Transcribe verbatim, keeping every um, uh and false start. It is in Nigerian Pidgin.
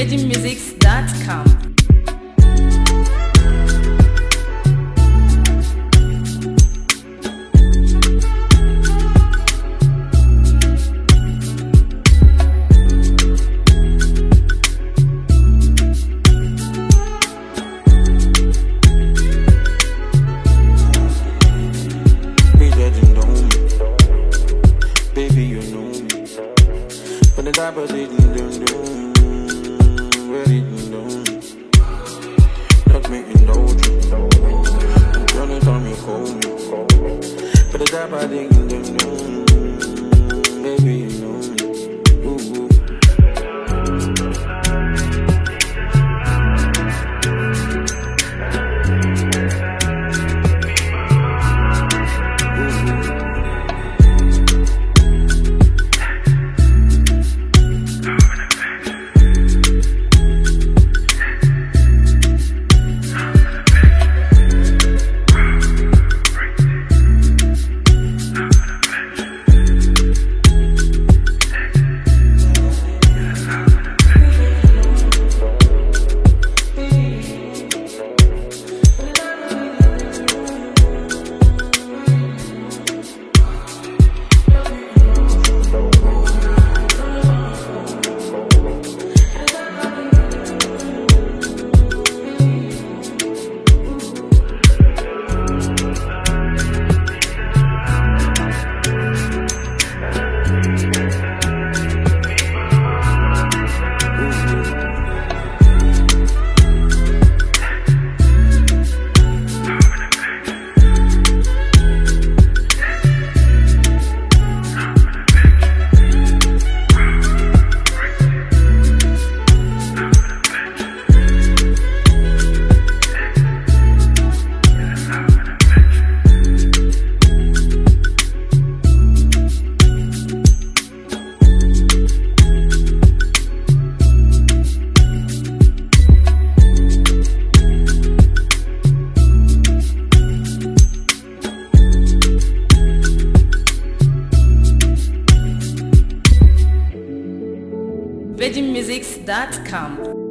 virgin musics dot com. But it didn't do, where it didn't do. Not me indulge you. Turn it on me, call me. But the job I didn't do, baby, you know me. Ooh, ooh. virgin musics dot com.